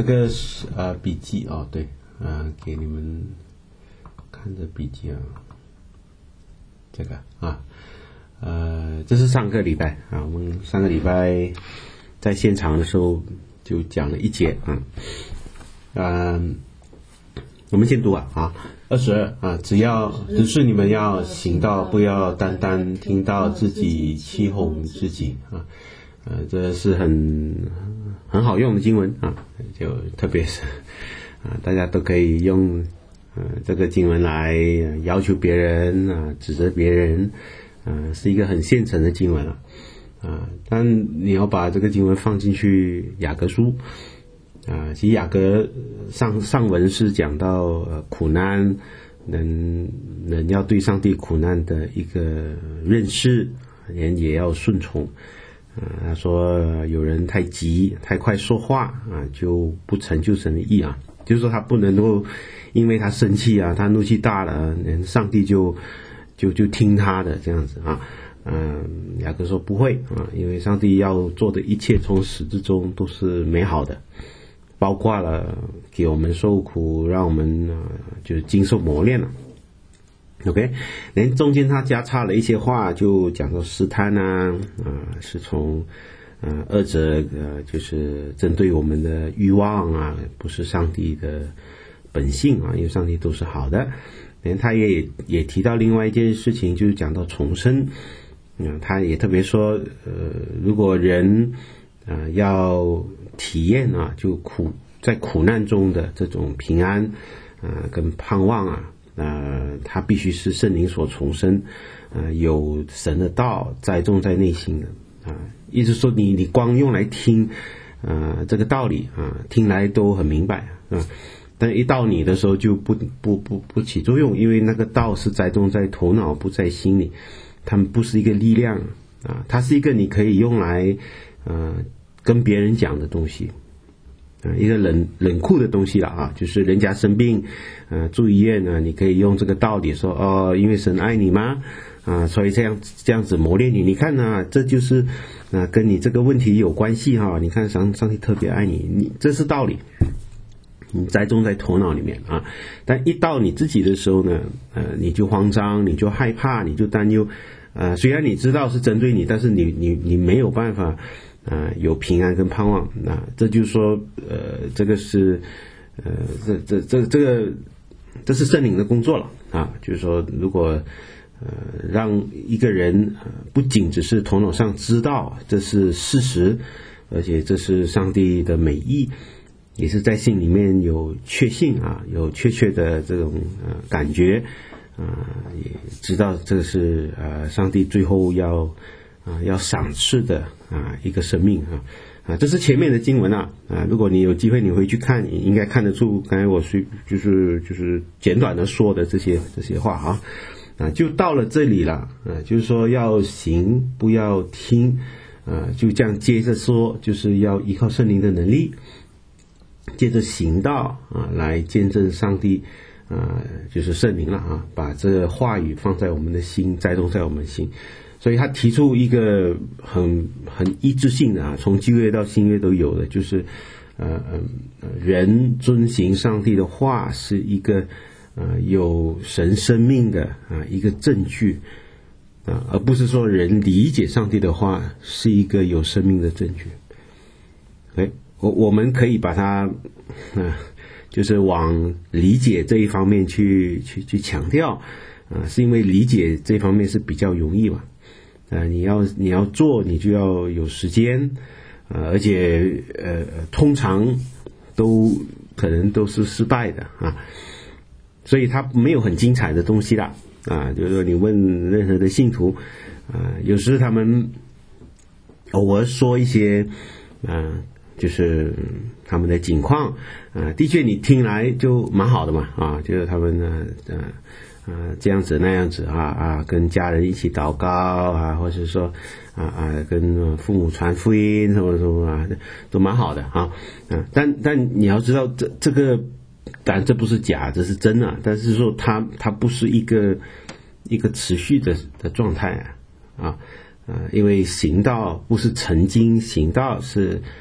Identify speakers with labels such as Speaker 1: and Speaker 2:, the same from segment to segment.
Speaker 1: 这个是笔记哦，对，给你们看着笔记啊，这个这是上个礼拜啊，我们上个礼拜在现场的时候就讲了一节我们先读22只是你们要行道，不要单单听到自己欺哄自己这是很好用的经文就特别是大家都可以用这个经文来要求别人指责别人是一个很现成的经文但你要把这个经文放进去雅各书其实雅各上文是讲到苦难人要对上帝苦难的一个认识，人也要顺从他说有人太急太快说话就不成就神的意就是说他不能够因为他生气他怒气大了上帝就听他的这样子雅各说不会因为上帝要做的一切从始至终都是美好的，包括了给我们受苦，让我们就是经受磨练了。OK， 连中间他加插了一些话，就讲到试探是从二者就是针对我们的欲望不是上帝的本性因为上帝都是好的。连他也提到另外一件事情，就是讲到重生他也特别说如果人要体验就在苦难中的这种平安跟盼望他必须是圣灵所重生有神的道栽种在内心的意思说你光用来听这个道理听来都很明白但一到你的时候就不起作用，因为那个道是栽种在头脑不在心里，它们不是一个力量它是一个你可以用来跟别人讲的东西一个冷酷的东西了就是人家生病住医院你可以用这个道理说因为神爱你吗所以这样子磨练你，你看这就是跟你这个问题有关系你看上帝特别爱你这是道理，你栽种在头脑里面但一到你自己的时候呢你就慌张，你就害怕，你就担忧虽然你知道是针对你，但是你没有办法有平安跟盼望这就是说这个是这是圣灵的工作了就是说如果让一个人不仅只是头脑上知道这是事实，而且这是上帝的美意，也是在心里面有确信有确切的这种感觉也知道这是上帝最后要赏赐的一个生命这是前面的经文如果你有机会你回去看，你应该看得出刚才我就是简短的说的这些话就到了这里了就是说要行不要听就这样接着说，就是要依靠圣灵的能力，接着行道来见证上帝就是圣灵了把这个话语放在我们的心，栽种在我们心。所以他提出一个很一致性的从旧约到新约都有的，就是人遵行上帝的话是一个有神生命的一个证据而不是说人理解上帝的话是一个有生命的证据。我们可以把它就是往理解这一方面去强调是因为理解这方面是比较容易嘛你要做你就要有时间而且通常都可能都是失败的所以它没有很精彩的东西啦就是说你问任何的信徒有时他们偶尔说一些就是他们的境况的确你听来就蛮好的嘛就是他们这样子那样子跟家人一起祷告或者说跟父母传福音什么什么都蛮好的但你要知道这个当然这不是假，这是真的但是说它不是一个持续的状态因为行道不是曾经，行道是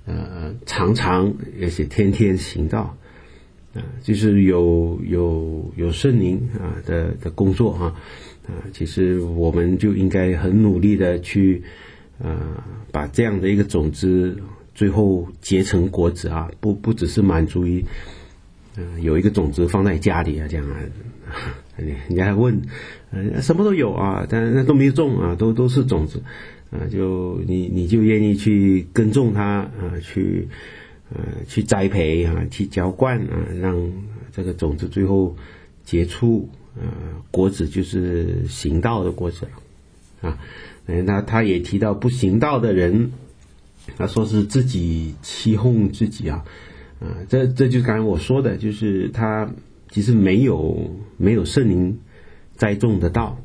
Speaker 1: 常常而且天天行道就是有圣灵的工作其实我们就应该很努力的去把这样的一个种子最后结成果子不只是满足于有一个种子放在家里这样人家问什么都有但那都没有种都是种子就你就愿意去耕种它去栽培去浇灌让这个种子最后结出果子，就是行道的果子那他也提到不行道的人，他说是自己欺哄自己这就是刚才我说的，就是他其实没有圣灵栽种的道，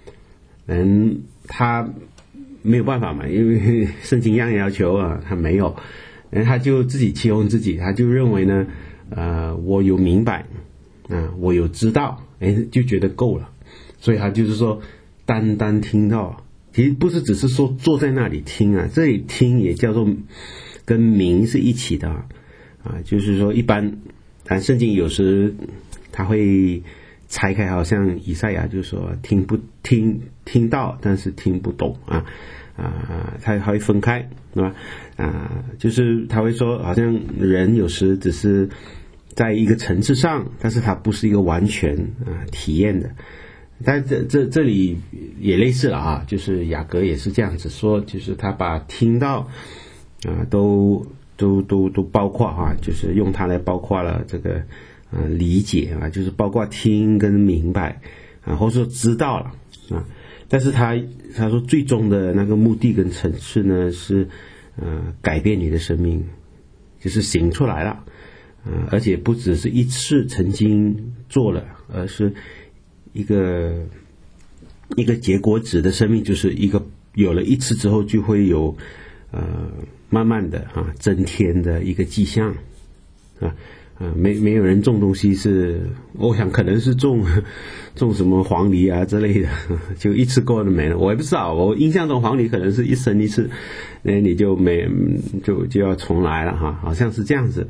Speaker 1: 他没有办法嘛，因为圣经样要求他没有，他就自己欺哄自己，他就认为呢我有明白我有知道就觉得够了，所以他就是说单单听到，其实不是只是说坐在那里听这里听也叫做跟明是一起的就是说一般圣经有时他会拆开，好像以赛亚就说听到但是听不懂他会分开对吧就是他会说好像人有时只是在一个层次上，但是它不是一个完全体验的。但这里也类似了就是雅各也是这样子说，就是他把听到都包括就是用它来包括了这个理解就是包括听跟明白或者说知道了但是他说最终的那个目的跟层次呢是改变你的生命，就是行出来了而且不只是一次曾经做了，而是一个结果子的生命，就是一个有了一次之后就会有慢慢的增添的一个迹象没有人种东西是，我想可能是种什么黄梨之类的，就一次过就没了。我也不知道，我印象中黄梨可能是一生一次，你就要重来了好像是这样子。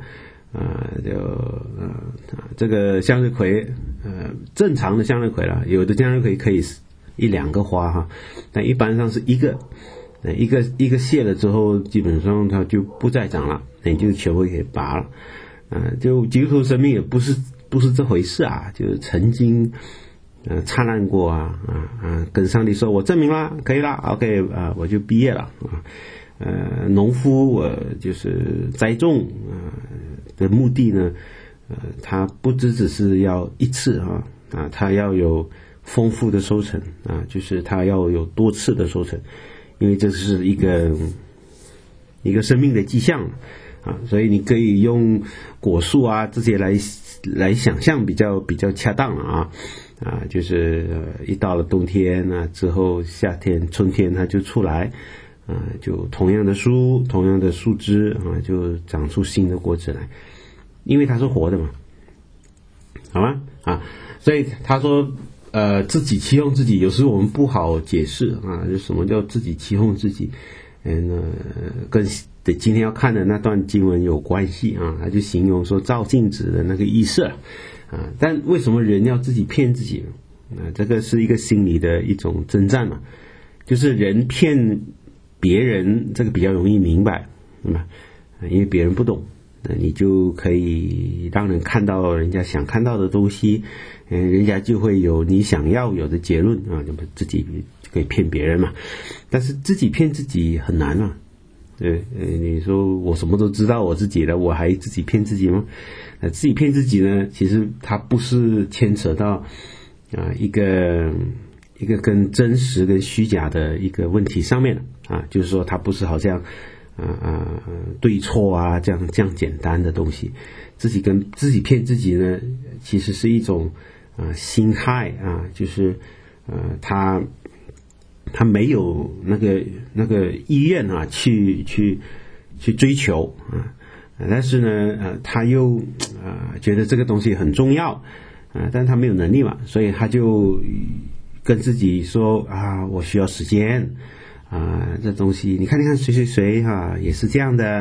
Speaker 1: 这个向日葵正常的向日葵了，有的向日葵可以一两个花但一般上是一个谢了之后基本上它就不再长了，你就全部给拔了就基督徒生命也不是这回事就是曾经灿烂过跟上帝说我证明了可以了 OK 我就毕业了农夫就是栽种的目的呢他不只是要一次他要有丰富的收成就是他要有多次的收成，因为这是一个生命的迹象所以你可以用果树这些来想象比较恰当了就是一到了冬天之后夏天春天它就出来就同样的树同样的树枝就长出新的果子来，因为它是活的嘛，好吗所以他说自己欺哄自己，有时候我们不好解释就什么叫自己欺哄自己跟今天要看的那段经文有关系他就形容说照镜子的那个意思但为什么人要自己骗自己这个是一个心理的一种征战嘛，就是人骗别人这个比较容易明白因为别人不懂，你就可以让人看到人家想看到的东西人家就会有你想要有的结论就自己可以骗别人嘛，但是自己骗自己很难对你说我什么都知道我自己的，我还自己骗自己吗自己骗自己呢，其实它不是牵扯到一个跟真实跟虚假的一个问题上面就是说它不是好像对错这样简单的东西，自己骗自己呢其实是一种心态就是他没有那个意愿去追求但是呢他又觉得这个东西很重要但他没有能力嘛，所以他就跟自己说我需要时间这东西你看谁也是这样的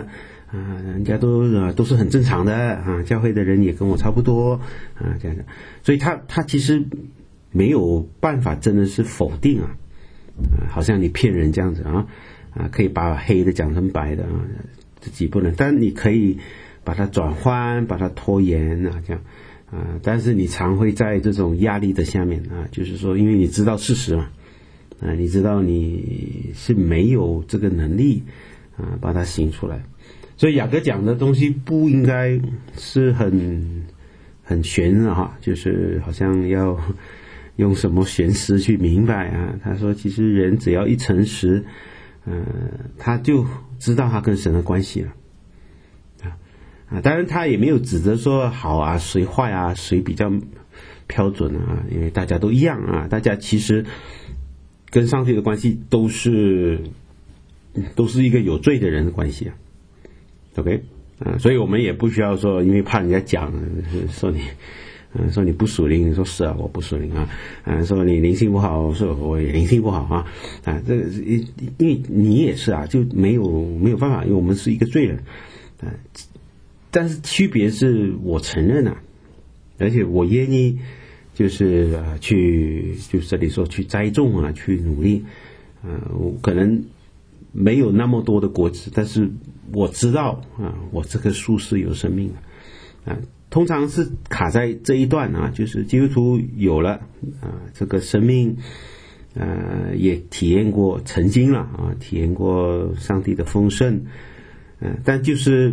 Speaker 1: 人家都是很正常的啊，教会的人也跟我差不多啊，这样的，所以他其实没有办法真的是否定啊，好像你骗人这样子啊，可以把黑的讲成白的啊，自己不能，但你可以把它转换，把它拖延啊，这样啊，但是你常会在这种压力的下面啊，就是说，因为你知道事实嘛，啊，你知道你是没有这个能力啊，把它行出来。所以雅各讲的东西不应该是很玄的哈，就是好像要用什么玄思去明白啊。他说，其实人只要一诚实，他就知道他跟神的关系了啊。当然他也没有指责说好啊，谁坏啊，谁比较标准啊，因为大家都一样啊，大家其实跟上帝的关系都是一个有罪的人的关系啊。OK， 所以我们也不需要说，因为怕人家讲说你不属灵，你说是啊，我不属灵啊，说你灵性不好，说我也灵性不好啊，这个因为你也是啊，就没有办法，因为我们是一个罪人但是区别是我承认啊，而且我愿意就是就这里说去栽种啊，去努力可能没有那么多的果子，但是我知道我这棵树是有生命的通常是卡在这一段就是基督徒有了这个生命也体验过曾经了体验过上帝的丰盛但就是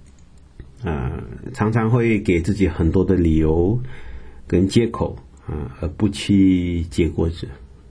Speaker 1: 常常会给自己很多的理由跟借口而不去结果子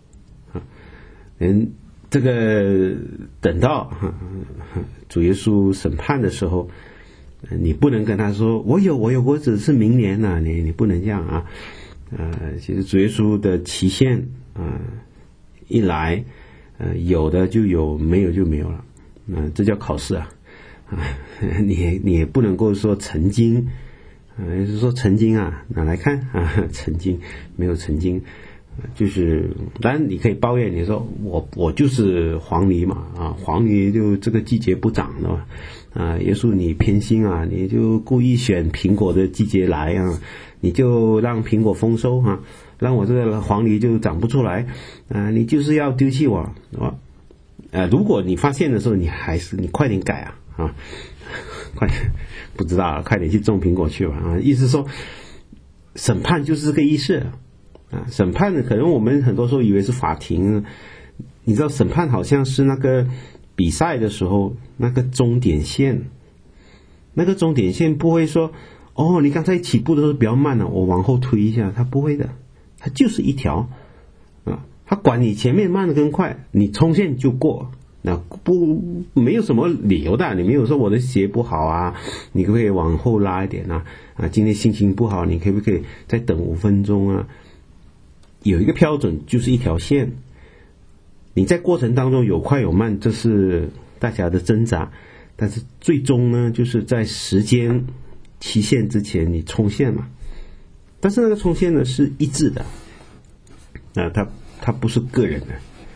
Speaker 1: 这个等到主耶稣审判的时候，你不能跟他说我有果子是明年你不能这样其实主耶稣的期限一来有的就有，没有就没有了这叫考试你也不能够说曾经也就是说曾经哪来看曾经没有曾经就是当然你可以抱怨，你说我就是黄鹂嘛黄鹂就这个季节不长的嘛耶稣你偏心你就故意选苹果的季节来你就让苹果丰收让我这个黄鹂就长不出来你就是要丢弃我如果你发现的时候你快点改快点不知道快点去种苹果去吧意思说审判就是这个意思审判呢，可能我们很多时候以为是法庭，你知道审判好像是那个比赛的时候那个终点线，那个终点线不会说你刚才起步的时候比较慢我往后推一下，它不会的，它就是一条它管你前面慢的跟快，你冲线就过，没有什么理由的，你没有说我的鞋不好你可不可以往后拉一点今天心情不好，你可不可以再等5分钟有一个标准，就是一条线，你在过程当中有快有慢，这是大家的挣扎，但是最终呢，就是在时间期限之前你冲线嘛，但是那个冲线呢是一致的它不是个人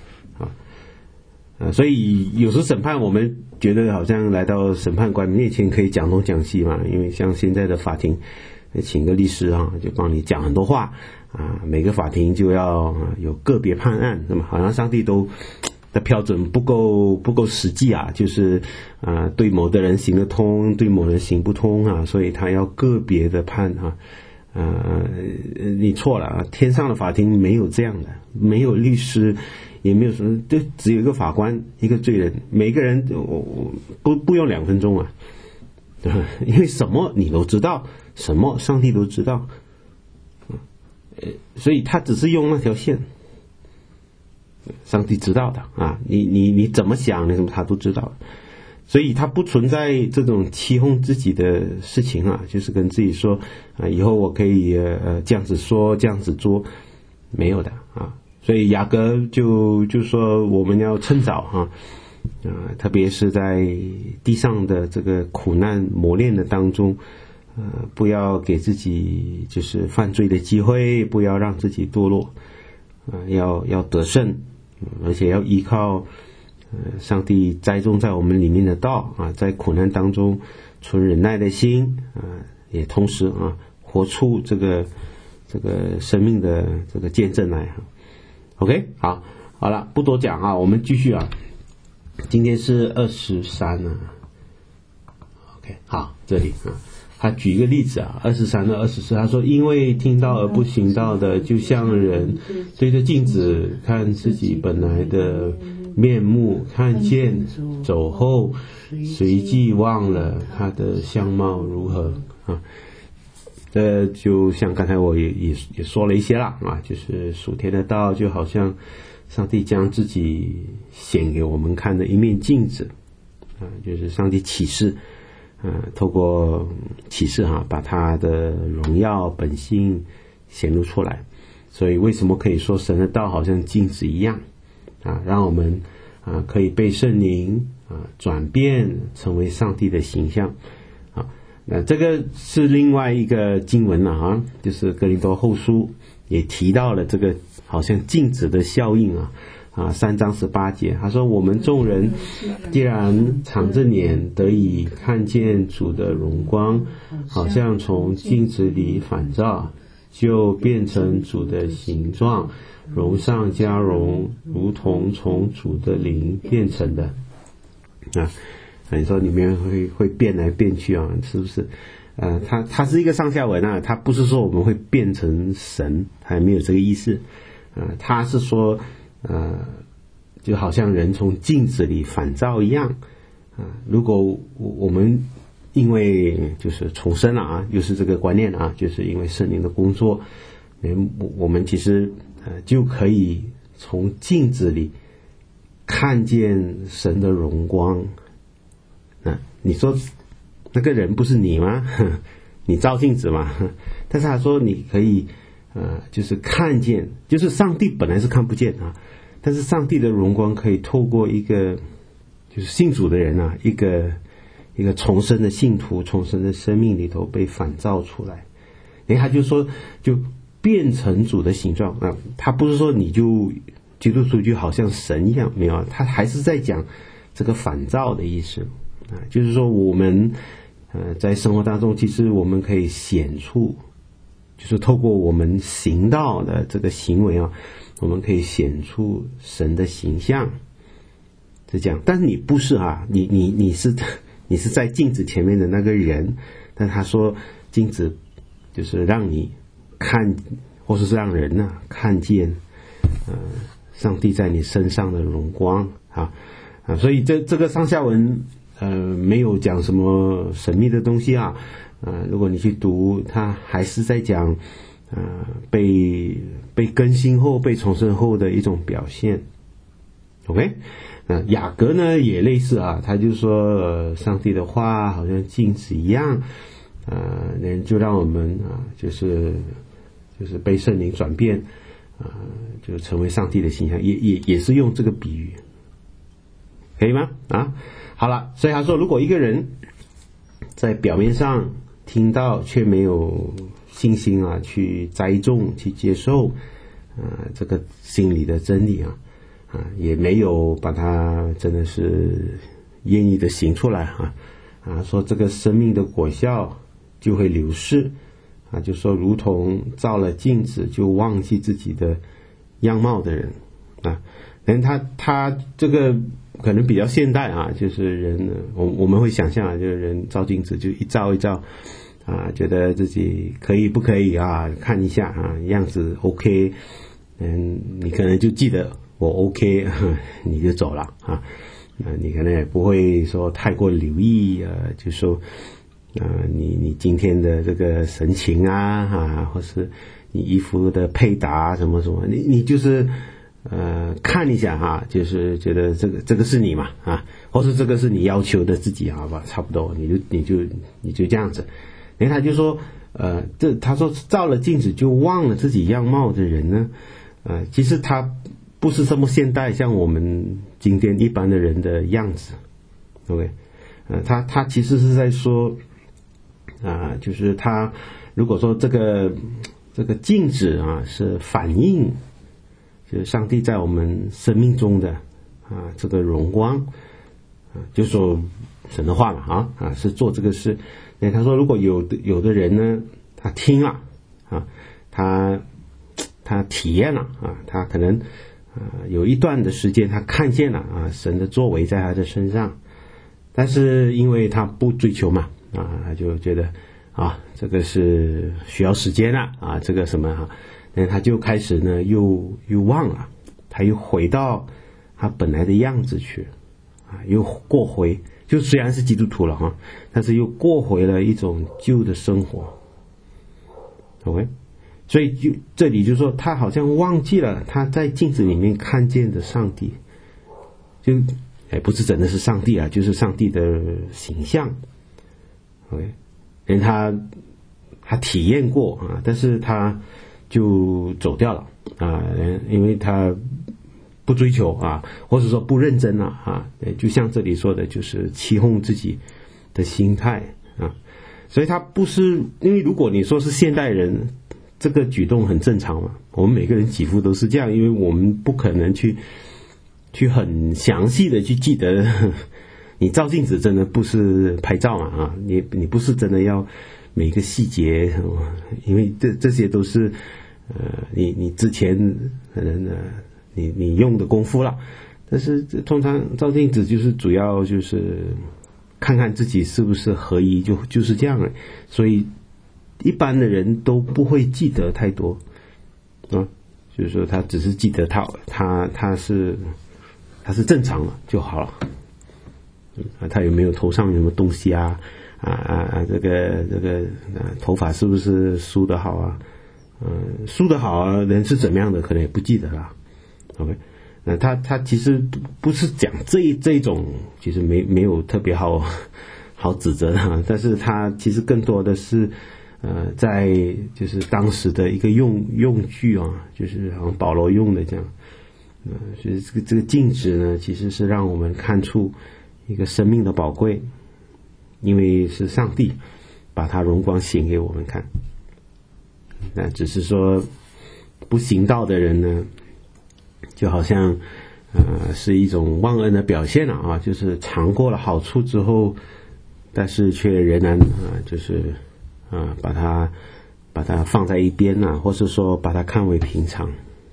Speaker 1: 的所以有时审判我们觉得好像来到审判官面前可以讲东讲西嘛，因为像现在的法庭请个律师就帮你讲很多话每个法庭就要有个别判案，那么好像上帝都的标准不够实际就是对某的人行得通，对某人行不通所以他要个别的判你错了天上的法庭没有这样的，没有律师，也没有什么，就只有一个法官，一个罪人，每个人不用2分钟因为什么你都知道，什么上帝都知道所以他只是用那条线，上帝知道的你怎么想，你什么他都知道，所以他不存在这种欺哄自己的事情就是跟自己说以后我可以这样子说这样子做，没有的所以雅各就说我们要趁早特别是在地上的这个苦难磨练的当中不要给自己就是犯罪的机会，不要让自己堕落要得胜，而且要依靠上帝栽种在我们里面的道啊，在苦难当中存忍耐的心啊，也同时啊活出这个生命的这个见证来。OK， 好了，不多讲啊，我们继续啊。今天是23啊。OK， 好，这里啊，他举一个例子啊，23到24，他说，因为听到而不行道的，就像人对着镜子看自己本来的面目，看见走后，随即忘了他的相貌如何啊。这就像刚才我也说了一些了啊，就是属天的道就好像上帝将自己显给我们看的一面镜子啊，就是上帝启示透过启示把他的荣耀本性显露出来。所以为什么可以说神的道好像镜子一样啊，让我们可以被圣灵转变成为上帝的形象啊。那这个是另外一个经文了啊，就是哥林多后书也提到了这个好像镜子的效应3章18节，他说，我们众人既然敞着脸得以看见主的荣光，好像从镜子里反照，就变成主的形状，荣上加荣，如同从主的灵变成的啊。你说里面会变来变去啊，是不是？它是一个上下文啊，它不是说我们会变成神，还没有这个意思它是说就好像人从镜子里反照一样如果我们因为就是重生了又是这个观念就是因为圣灵的工作，我们其实就可以从镜子里看见神的荣光你说那个人不是你吗？你照镜子嘛？但是他说你可以就是看见，就是上帝本来是看不见但是上帝的荣光可以透过一个就是信主的人一个重生的信徒重生的生命里头被反照出来。他就说就变成主的形状他不是说你就基督徒就好像神一样，没有他还是在讲这个反照的意思就是说我们在生活当中其实我们可以显出，就是透过我们行道的这个行为我们可以显出神的形象，是这样。但是你不是你是在镜子前面的那个人，但他说镜子就是让你看，或者是让人看见上帝在你身上的荣光所以这个上下文没有讲什么神秘的东西如果你去读，他还是在讲被更新后被重生后的一种表现。 OK， 雅各呢也类似他就说上帝的话好像镜子一样就让我们就是被圣灵转变就成为上帝的形象，也是用这个比喻，可以吗？好了，所以他说如果一个人在表面上听到却没有信心去栽种去接受这个心理的真理也没有把它真的是愿意的行出来说这个生命的果效就会流逝就说如同照了镜子就忘记自己的样貌的人他这个可能比较现代就是人我们会想象就是人照镜子就一照一照觉得自己可以不可以看一下样子 OK， 你可能就记得我 OK 你就走了你可能也不会说太过留意就说你今天的这个神情或是你衣服的配搭什么什么，你就是看一下就是觉得这个是你嘛或是这个是你要求的自己好吧，差不多你就这样子。他就说他说照了镜子就忘了自己样貌的人呢其实他不是这么现代像我们今天一般的人的样子 OK 他其实是在说就是他如果说这个镜子是反映就是上帝在我们生命中的这个荣光就说神的话嘛是做这个事。那他说如果有的人呢，他听了他体验了他可能有一段的时间他看见了神的作为在他的身上，但是因为他不追求嘛他就觉得这个是需要时间了这个什么那他就开始呢又忘了，他又回到他本来的样子去又过回，就虽然是基督徒了但是又过回了一种旧的生活。 OK， 所以就这里就说他好像忘记了他在镜子里面看见的上帝，就不是真的是上帝就是上帝的形象。 OK， 因为他体验过但是他就走掉了因为他不追求或者说不认真了就像这里说的，就是欺哄自己的心态所以他不是，因为如果你说是现代人，这个举动很正常嘛，我们每个人几乎都是这样，因为我们不可能去很详细的去记得你照镜子真的不是拍照嘛你不是真的要每个细节因为这些都是你之前可能你用的功夫了，但是通常照镜子就是主要就是看看自己是不是合一，就是这样了。所以一般的人都不会记得太多就是说他只是记得他是正常了就好了他有没有头上有什么东西这个头发是不是梳得好梳得好人是怎么样的可能也不记得了。 OK， 他其实不是讲这种，其实没有特别好指责的但是他其实更多的是在就是当时的一个用具就是好像保罗用的这样所以这个镜子呢其实是让我们看出一个生命的宝贵，因为是上帝把他荣光显给我们看。那只是说不行道的人呢，就好像是一种忘恩的表现了就是尝过了好处之后，但是却仍然就是把它放在一边或是说把它看为平常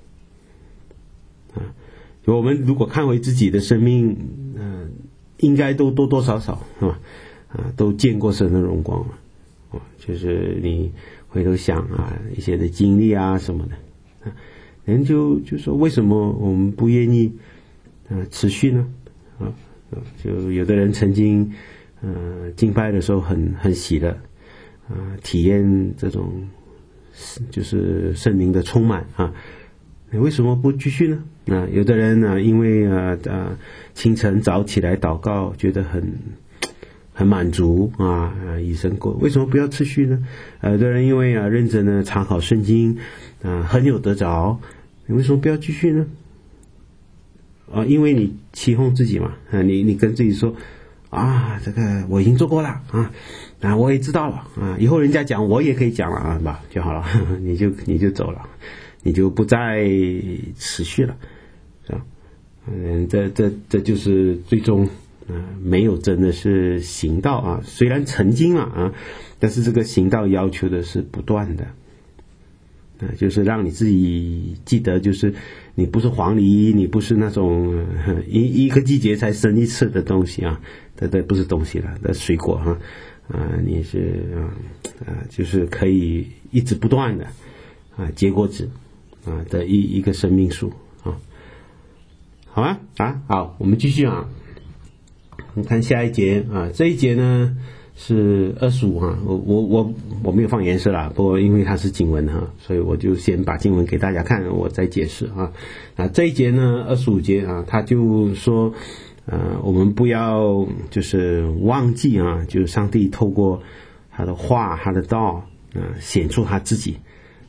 Speaker 1: 就我们如果看回自己的生命应该都多多少少是吧都见过神的荣光就是你回头想一些的经历什么的人就说为什么我们不愿意持续呢就有的人曾经敬拜的时候很喜乐体验这种就是圣灵的充满为什么不继续呢有的人因为清晨早起来祷告觉得很满足以身过，为什么不要持续呢？有的人因为认真的查考圣经很有得着，你为什么不要继续呢？因为你欺哄自己嘛你跟自己说这个我已经做过了我也知道了以后人家讲我也可以讲了吧就好了你就走了，你就不再持续了是吧这就是最终没有真的是行道虽然曾经了但是这个行道要求的是不断的就是让你自己记得，就是你不是黄梨，你不是那种一个季节才生一次的东西这不是东西了，这水果你是就是可以一直不断的结果子的一个生命树好吗好，我们继续我们看下一节这一节呢是25我没有放颜色啦，不过因为它是经文所以我就先把经文给大家看，我再解释这一节呢25节他就说我们不要就是忘记就是上帝透过他的话他的道显出他自己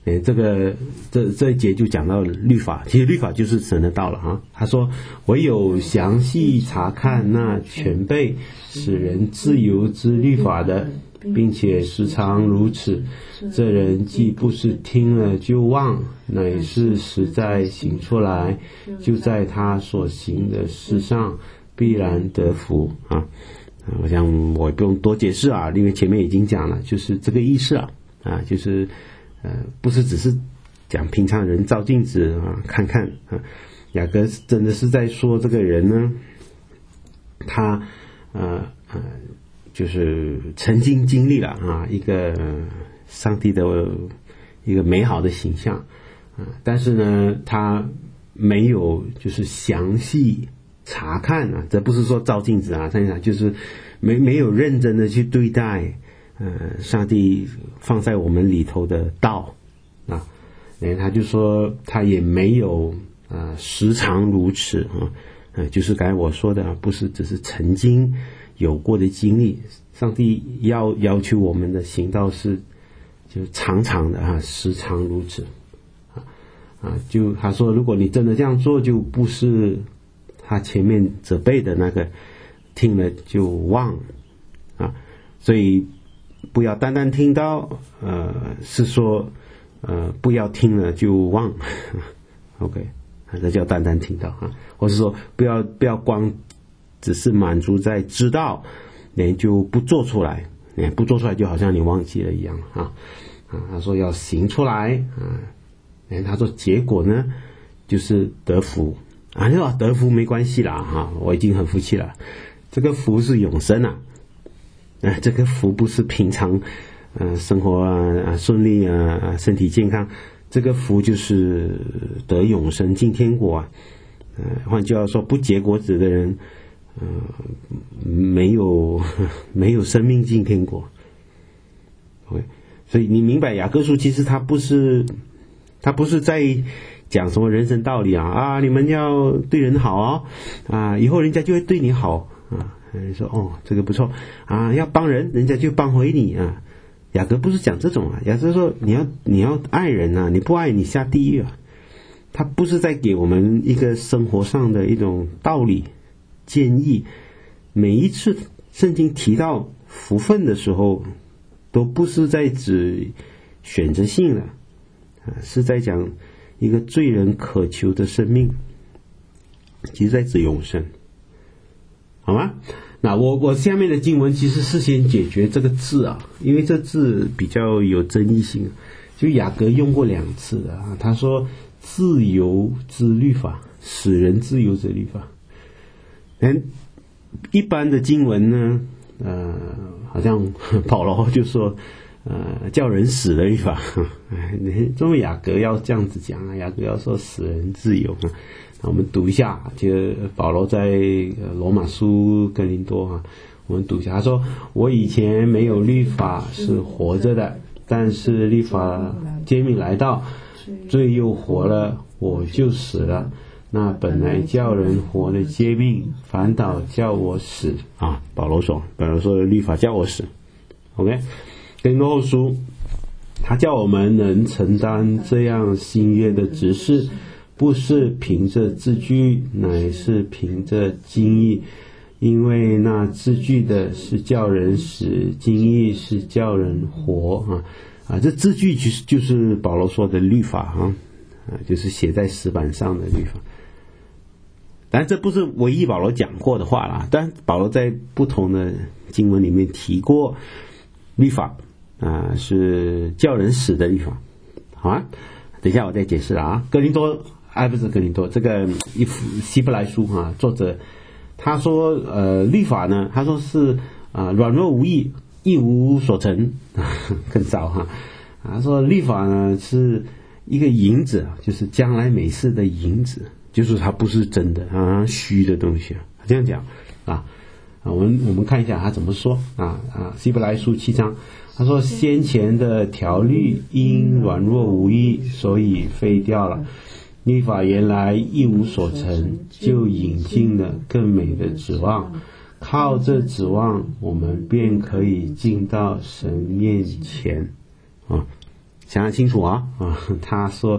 Speaker 1: 这一节就讲到律法，其实律法就是神的道了啊。他说唯有详细查看那全备使人自由之律法的，并且时常如此，这人既不是听了就忘，乃是实在行出来，就在他所行的事上必然得福啊。我想我不用多解释啊，因为前面已经讲了，就是这个意思啊，就是不是只是讲平常人照镜子啊看看啊，雅各真的是在说这个人呢，他就是曾经经历了啊一个上帝的一个美好的形象啊，但是呢他没有就是详细查看啊，这不是说照镜子啊，就是没有认真的去对待上帝放在我们里头的道啊，他就说他也没有时常如此啊，就是刚才我说的，不是只是曾经有过的经历，上帝要求我们的行道是就常常的时常如此就他说如果你真的这样做，就不是他前面责备的那个听了就忘啊，所以不要单单听到是说不要听了就忘OK， 这叫单单听到或是说不要光只是满足在知道，你就不做出来，不做出来就好像你忘记了一样他说要行出来他说结果呢就是得福得福没关系啦我已经很服气了，这个福是永生这个福不是平常生活顺利身体健康，这个福就是得永生进天国换句话说，不结果子的人没有生命进天国。所以你明白雅各书其实他不是在讲什么人生道理你们要对人好以后人家就会对你好你说这个不错要帮人，人家就帮回你雅各不是讲这种雅各说你要爱人你不爱你下地狱他不是在给我们一个生活上的一种道理建议。每一次圣经提到福分的时候，都不是在指选择性的是在讲一个罪人渴求的生命，其实在指永生，好吗？那我下面的经文其实是先解决这个字因为这字比较有争议性，就雅各用过2次他说自由之律法，使人自由之律法。一般的经文呢好像保罗就说叫人死的律法这么雅各要这样子讲雅各要说使人自由那我们读一下，就保罗在罗马书哥林多我们读一下，他说我以前没有律法是活着的，但是律法诫命来到，罪又活了，我就死了，那本来叫人活的诫命反倒叫我死保罗说律法叫我死 OK。 哥林多后书他叫我们能承担这样新约的职事，不是凭着字句，乃是凭着经意，因为那字句的是叫人死，经意是叫人活这字句就是保罗说的律法就是写在石板上的律法。但这不是唯一保罗讲过的话啦，但保罗在不同的经文里面提过律法是叫人死的律法，好啊。等一下我再解释了哥林多不是哥林多，这个希伯来书作者他说律法呢，他说是软弱无益，一无所成更糟他说律法呢是一个引子，就是将来美事的引子，就是它不是真的虚的东西这样讲我们看一下他怎么说希伯来书7章，他说先前的条律因软弱无益，所以废掉了，律法原来一无所成，就引进了更美的指望，靠这指望我们便可以进到神面前想清楚啊，他说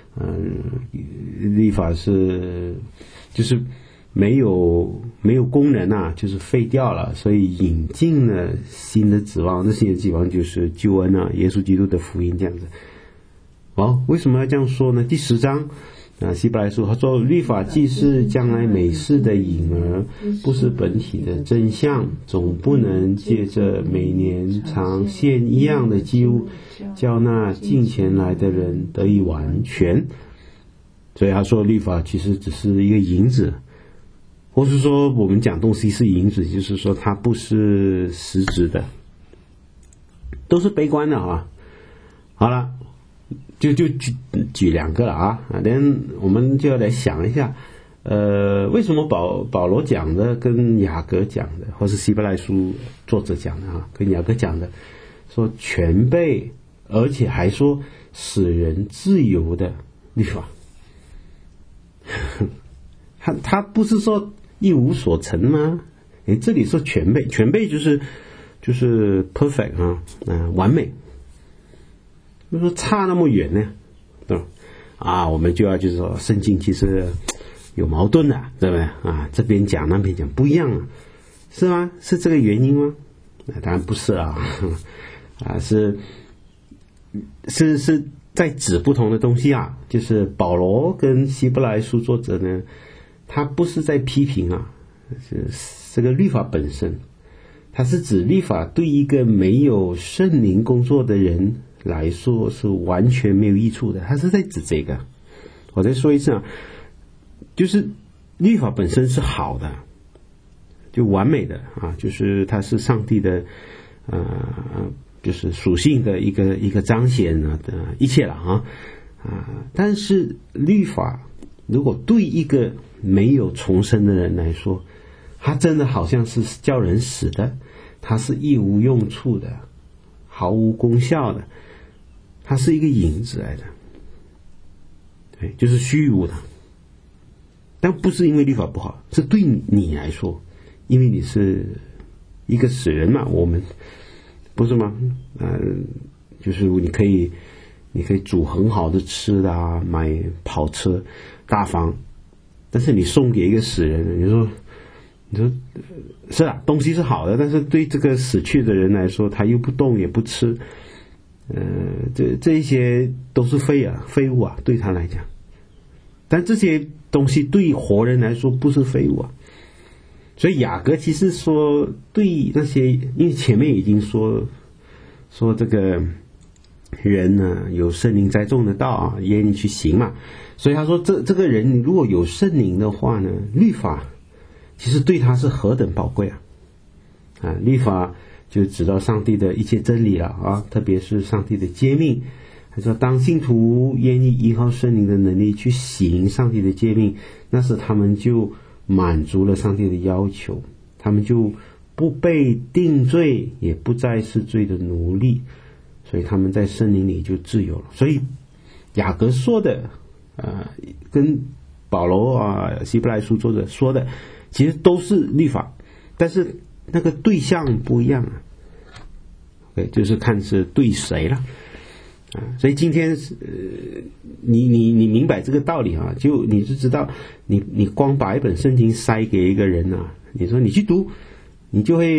Speaker 1: 律法是就是没有功能啊，就是废掉了，所以引进了新的指望，这新的指望就是救恩啊，耶稣基督的福音这样子。为什么要这样说呢？第10章希伯来书他说，律法既是将来美事的影儿，不是本体的真相，总不能借着每年常献一样的祭物，叫那近前来的人得以完全。所以他说律法其实只是一个影子，或是说我们讲东西是影子，就是说它不是实质的，都是悲观的啊。好了，就举2个了啊，我们就要来想一下，为什么保罗讲的跟雅各讲的，或是希伯来书作者讲的跟雅各讲的，说全备，而且还说使人自由的律法，他不是说一无所成吗？这里说全备，全备就是 perfect 完美。就说差那么远呢，对吧？我们就是说圣经其实有矛盾的，对不对这边讲那边讲不一样是吗？是这个原因吗？当然不是是在指不同的东西就是保罗跟希伯来书作者呢，他不是在批评是这个律法本身，他是指律法对一个没有圣灵工作的人来说是完全没有益处的，他是在指这个。我再说一次就是律法本身是好的，就完美的就是它是上帝的就是属性的一个彰显的一切了但是律法如果对一个没有重生的人来说，它真的好像是叫人死的，它是一无用处的，毫无功效的，它是一个影子来的，对，就是虚无的。但不是因为律法不好，是对你来说，因为你是一个死人嘛，我们不是吗？就是你可以煮很好的吃的买跑车大房，但是你送给一个死人，你说是东西是好的，但是对这个死去的人来说，他又不动也不吃，这一些都是废物对他来讲。但这些东西对活人来说不是废物所以雅各其实说对那些，因为前面已经说这个人呢有圣灵栽种的道愿意去行嘛，所以他说这个人如果有圣灵的话呢，律法其实对他是何等宝贵律法就指到上帝的一切真理了特别是上帝的诫命。他说当信徒愿意依靠圣灵的能力去行上帝的诫命，那时他们就满足了上帝的要求，他们就不被定罪，也不再是罪的奴隶，所以他们在圣灵里就自由了。所以雅各说的跟保罗希伯来书作者说的其实都是律法，但是那个对象不一样就是看是对谁了所以今天你明白这个道理就你就知道，你光把一本圣经塞给一个人你说你去读，你就会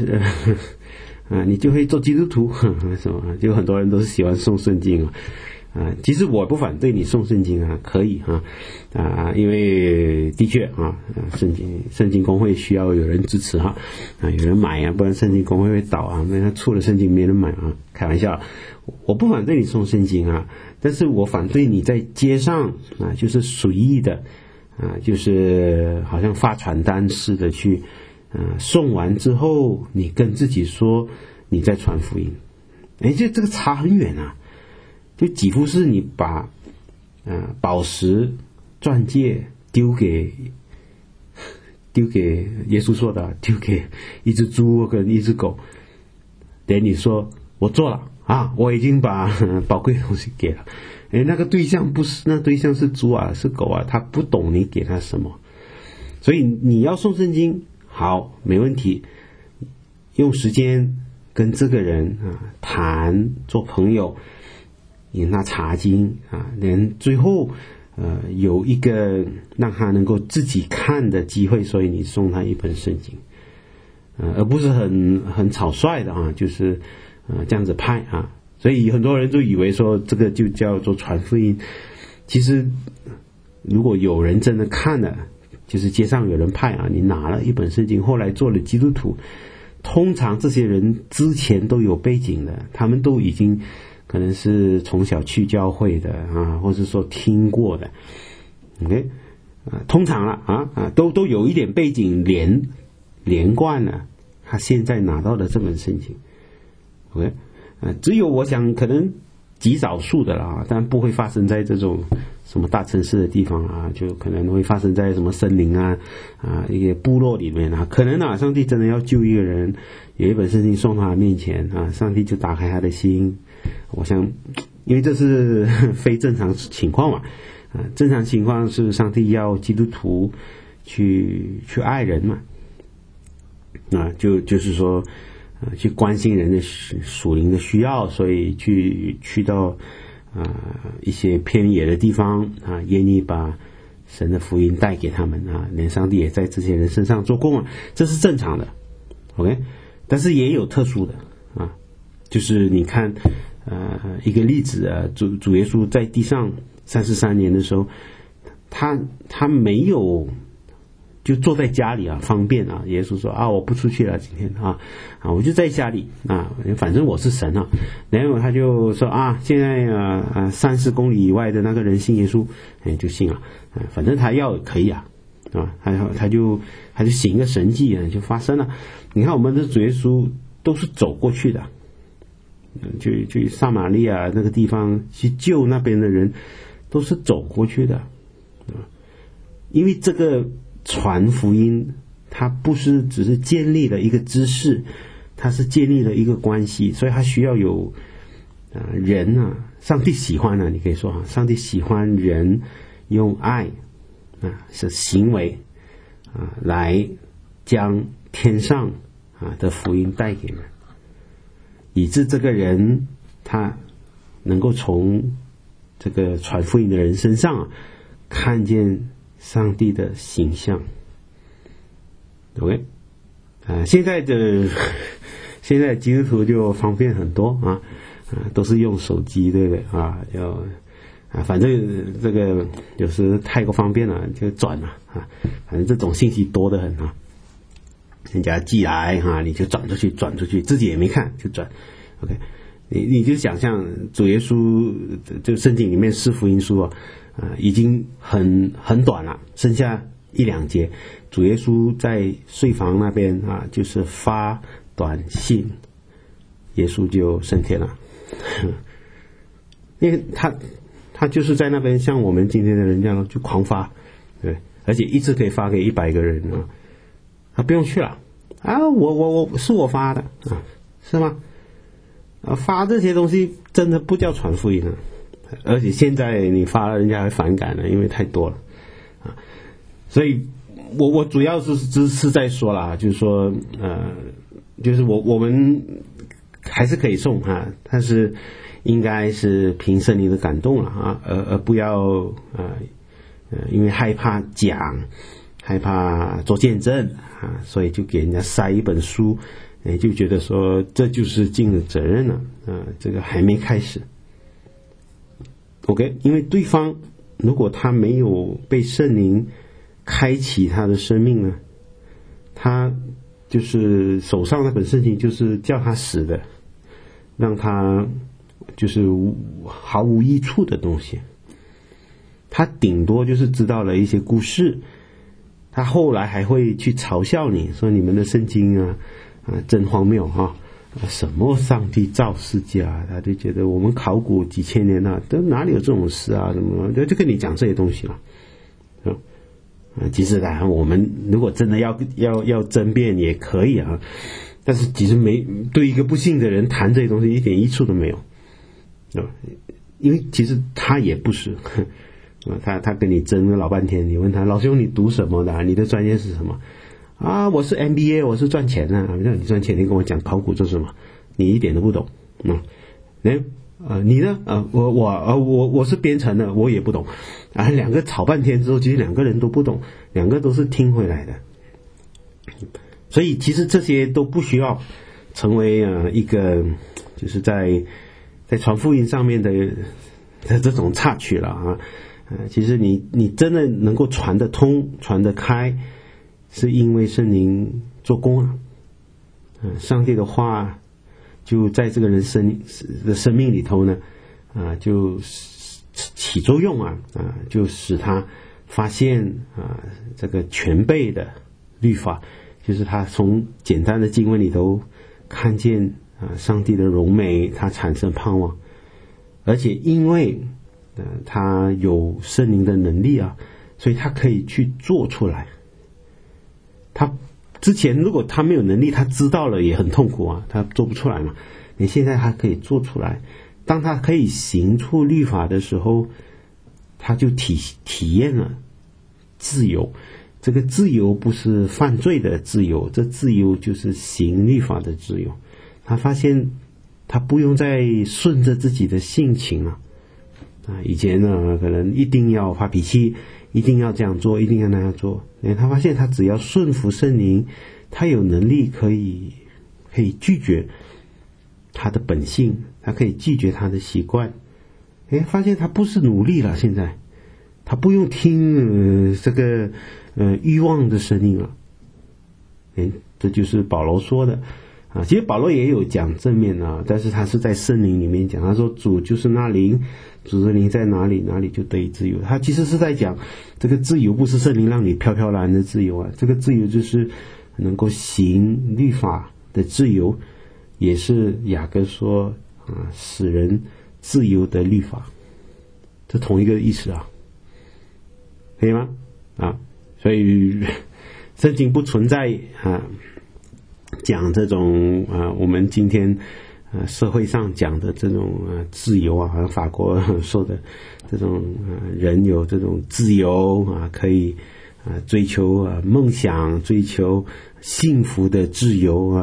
Speaker 1: 你就会做基督徒什么？就很多人都是喜欢送圣经其实我不反对你送圣经可以因为的确圣经公会需要有人支持有人买不然圣经公会会倒那他出了圣经没人买开玩笑，我不反对你送圣经但是我反对你在街上就是随意的就是好像发传单似的去送完之后你跟自己说你在传福音，这个差很远就几乎是你把宝石钻戒丢给耶稣说的，丢给一只猪跟一只狗，等你说我做了我已经把宝贵的东西给了那个对象不是，那对象是猪是狗他不懂你给他什么，所以你要送圣经好没问题，用时间跟这个人谈做朋友， 引他查经啊，连最后有一个让他能够自己看的机会，所以你送他一本圣经，而不是很草率的啊，就是这样子派啊。所以很多人就以为说这个就叫做传福音，其实如果有人真的看了，就是街上有人派啊，你拿了一本圣经，后来做了基督徒，通常这些人之前都有背景的，他们都已经可能是从小去教会的啊，或者说听过的 ，OK， 通常了都有一点背景连贯了，他现在拿到的这本圣经 ，OK， 只有我想可能极少数的啦，但不会发生在这种什么大城市的地方啊，就可能会发生在什么森林啊一些部落里面啊，可能啊，上帝真的要救一个人，有一本圣经送他面前啊，上帝就打开他的心。我想，因为这是非正常情况嘛，正常情况是上帝要基督徒去爱人嘛，就是说，去关心人的属灵的需要，所以去到一些偏野的地方啊，愿意把神的福音带给他们啊，连上帝也在这些人身上做工啊，这是正常的 ，OK， 但是也有特殊的啊，就是你看。一个例子啊，主耶稣在地上33年的时候，他没有就坐在家里啊，方便啊。耶稣说啊，我不出去了，今天我就在家里啊，反正我是神啊。然后他就说啊，现在30公里以外的那个人信耶稣，就信了，反正他要可以啊，他就行个神迹啊，就发生了。你看我们的主耶稣都是走过去的。去撒玛利亚那个地方去救那边的人，都是走过去的，因为这个传福音，它不是只是建立了一个知识，它是建立了一个关系，所以它需要有人啊，上帝喜欢啊，你可以说上帝喜欢人用爱是行为来将天上的福音带给人。以致这个人他能够从这个传福音的人身上看见上帝的形象。OK， 现在基督徒就方便很多都是用手机，对不对反正这个有时太过方便了，就转了反正这种信息多得很人家寄来你就转出去，自己也没看就转 OK， 你就想象主耶稣就圣经里面四福音书已经很短了，剩下1-2节，主耶稣在睡房那边就是发短信，耶稣就升天了因为他就是在那边像我们今天的人这样就狂发，对，而且一次可以发给100个人他不用去了我发的是吗？发这些东西真的不叫传福音而且现在你发了人家会反感了，因为太多了所以我主要是在说啦，就是说就是我们还是可以送但是应该是凭圣灵的感动了而不要因为害怕讲，害怕做见证所以就给人家塞一本书，就觉得说这就是尽了责任了这个还没开始 OK， 因为对方如果他没有被圣灵开启他的生命呢，他就是手上那本圣经就是叫他死的，让他就是毫无益处的东西，他顶多就是知道了一些故事，他后来还会去嘲笑你说你们的圣经真荒谬什么上帝造世界他就觉得我们考古几千年了都哪里有这种事什么就跟你讲这些东西了其实当然我们如果真的要争辩也可以但是其实对一个不信的人谈这些东西一点益处都没有因为其实他也不是他跟你争了老半天，你问他老兄你读什么的，你的专业是什么我是 MBA， 我是赚钱你赚钱你跟我讲考古做什么，你一点都不懂你呢？我是编程的，我也不懂。两个吵半天之后，其实两个人都不懂，两个都是听回来的。所以其实这些都不需要成为一个就是在传福音上面的这种插曲了啊。其实你真的能够传得通、传得开，是因为圣灵做工啊。上帝的话就在这个人的生命里头呢，就起作用就使他发现这个全备的律法，就是他从简单的经文里头看见上帝的荣美，他产生盼望，而且因为他有圣灵的能力所以他可以去做出来。他之前如果他没有能力，他知道了也很痛苦他做不出来嘛。你现在他可以做出来，当他可以行出律法的时候，他就体验了自由。这个自由不是犯罪的自由，这自由就是行律法的自由。他发现他不用再顺着自己的性情了。以前呢，可能一定要发脾气，一定要这样做，一定要那样做。他发现他只要顺服圣灵，他有能力可以拒绝他的本性，他可以拒绝他的习惯。发现他不是努力了，现在他不用听这个欲望的声音了。这就是保罗说的其实保罗也有讲正面但是他是在圣灵里面讲，他说主就是那灵，主的灵在哪里，哪里就得以自由。他其实是在讲这个自由不是圣灵让你飘飘然的自由这个自由就是能够行律法的自由，也是雅各说使人自由的律法，这同一个意思可以吗？所以圣经不存在讲这种我们今天社会上讲的这种自由好像法国说的这种人有这种自由可以追求梦想，追求幸福的自由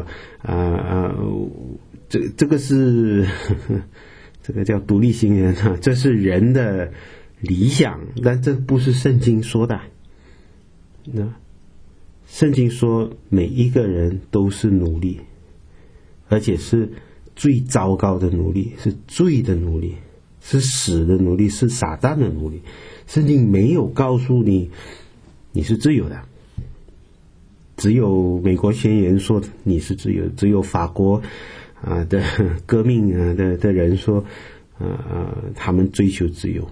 Speaker 1: 这个是这个叫独立心人这是人的理想，但这不是圣经说的。圣经说每一个人都是奴隶，而且是最糟糕的奴隶，是罪的奴隶，是死的奴隶，是撒旦的奴隶。圣经没有告诉你是自由的，只有美国宣言说你是自由的，只有法国的革命的人说他们追求自由。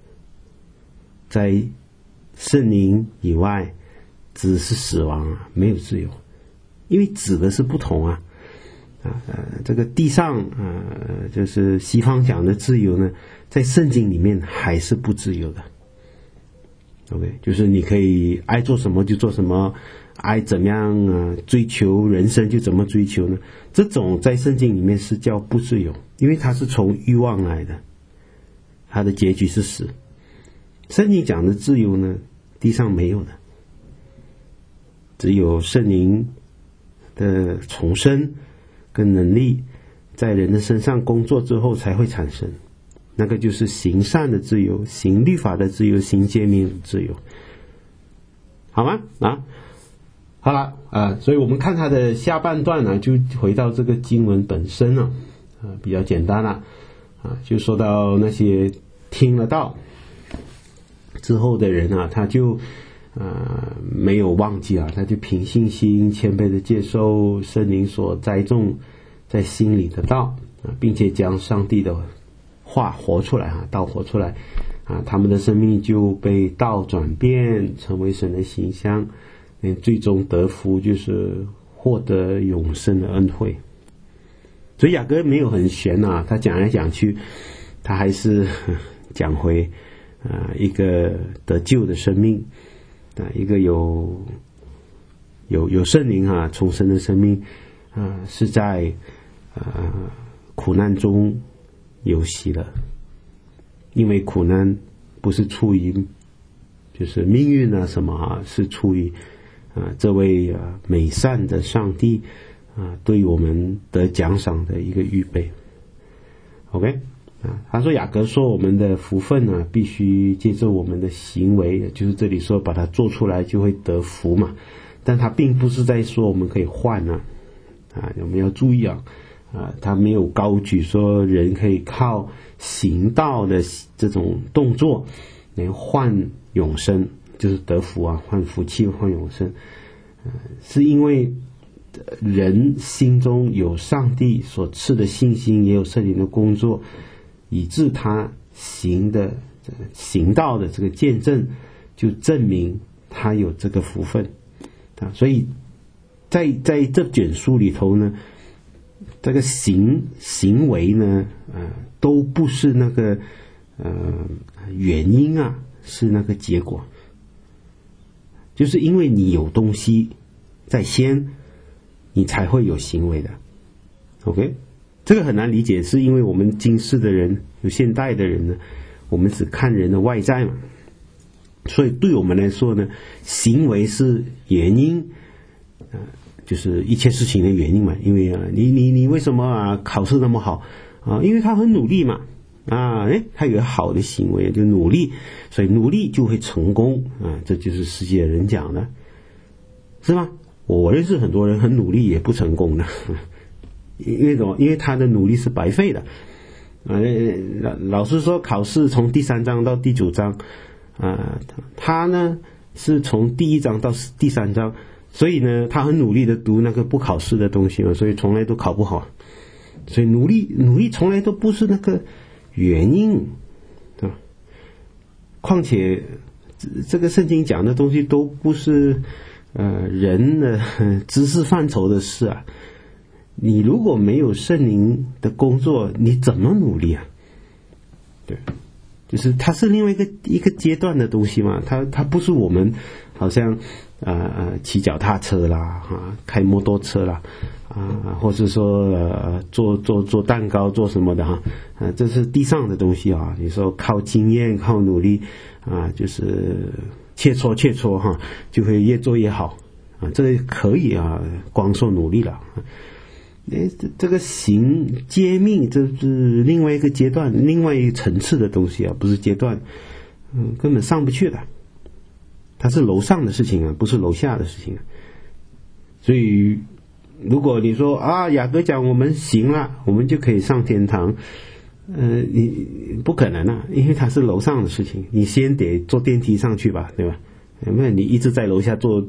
Speaker 1: 在圣灵以外只是死亡没有自由，因为指的是不同这个地上就是西方讲的自由呢，在圣经里面还是不自由的。OK， 就是你可以爱做什么就做什么，爱怎么样追求人生就怎么追求呢？这种在圣经里面是叫不自由，因为它是从欲望来的，它的结局是死。圣经讲的自由呢，地上没有的，只有圣灵的重生跟能力在人的身上工作之后才会产生，那个就是行善的自由，行律法的自由，行诫命的自由，好吗？好了所以我们看它的下半段就回到这个经文本身比较简单了就说到那些听了道之后的人他就没有忘记他就凭信心谦卑的接受圣灵所栽种在心里的道并且将上帝的话活出来道活出来他们的生命就被道转变成为神的形象，最终得福，就是获得永生的恩惠。所以雅各没有很玄他讲来讲去他还是讲回一个得救的生命一个有圣灵重生的生命是在苦难中有喜乐，因为苦难不是出于就是命运什么是出于这位美善的上帝对我们得奖赏的一个预备。 OK， 他说雅各说我们的福分呢，必须借着我们的行为，就是这里说把它做出来就会得福嘛。但他并不是在说我们可以换我们要注意他没有高举说人可以靠行道的这种动作来换永生，就是得福换福气换永生，是因为人心中有上帝所赐的信心，也有圣灵的工作，以致他行道的这个见证，就证明他有这个福分所以在这卷书里头呢，这个行为呢都不是那个原因是那个结果。就是因为你有东西在先，你才会有行为的。 OK， 这个很难理解，是因为我们今世的人，有现代的人呢，我们只看人的外在嘛，所以对我们来说呢，行为是原因就是一切事情的原因嘛。因为你为什么考试那么好因为他很努力嘛他有好的行为，就努力，所以努力就会成功这就是世界人讲的，是吗？我认识很多人很努力也不成功的因为什么？因为他的努力是白费的老师说考试从第3章到第9章他呢是从第1章到第3章，所以呢他很努力的读那个不考试的东西嘛，所以从来都考不好。所以努力从来都不是那个原因况且这个圣经讲的东西都不是人的知识范畴的事你如果没有圣灵的工作，你怎么努力对，就是它是另外一个阶段的东西嘛，它不是我们好像骑脚踏车啦开摩托车啦或是说做蛋糕做什么的这是地上的东西你说靠经验靠努力就是切磋就会越做越好这可以光说努力了这个行揭秘这是另外一个阶段另外一个层次的东西不是阶段根本上不去的，它是楼上的事情不是楼下的事情所以如果你说雅各讲我们行了我们就可以上天堂你不可能因为它是楼上的事情，你先得坐电梯上去吧，对吧？因为你一直在楼下做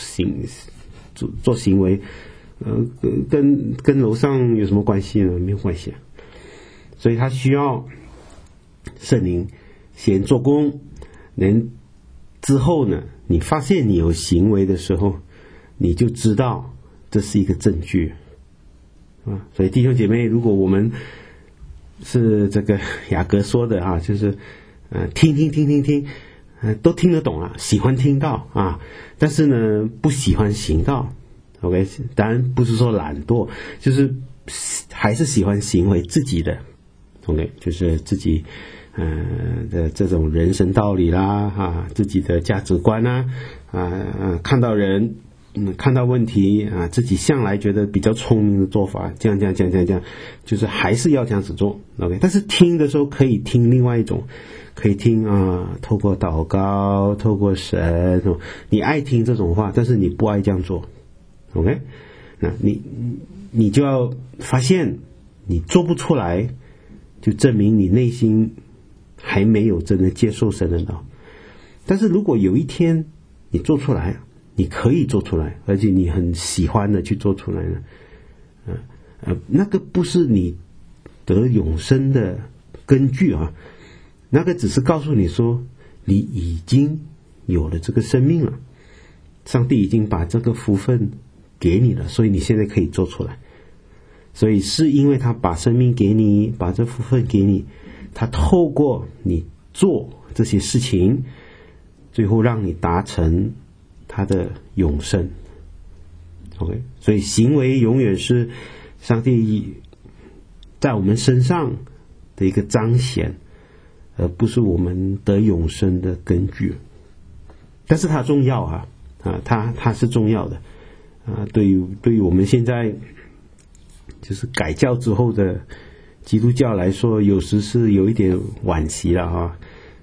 Speaker 1: 行为跟楼上有什么关系呢？没有关系所以他需要圣灵先做工，之后呢你发现你有行为的时候，你就知道这是一个证据所以弟兄姐妹，如果我们是这个雅各说的就是听都听得懂喜欢听到但是呢不喜欢行道。 OK， 当然不是说懒惰，就是还是喜欢行为自己的 OK， 就是自己的这种人生道理啦自己的价值观看到人看到问题自己向来觉得比较聪明的做法，这样就是还是要这样子做 OK。 但是听的时候可以听另外一种，可以听透过祷告透过神你爱听这种话，但是你不爱这样做 OK， 那你就要发现你做不出来，就证明你内心还没有真的接受神的道。但是如果有一天你做出来，你可以做出来，而且你很喜欢的去做出来呢那个不是你得永生的根据那个只是告诉你说你已经有了这个生命了，上帝已经把这个福分给你了，所以你现在可以做出来。所以是因为他把生命给你，把这福分给你，他透过你做这些事情，最后让你达成他的永生。 OK， 所以行为永远是上帝在我们身上的一个彰显，而不是我们得永生的根据。但是它重要它是重要的对于我们现在就是改教之后的基督教来说，有时是有一点惋惜了哈。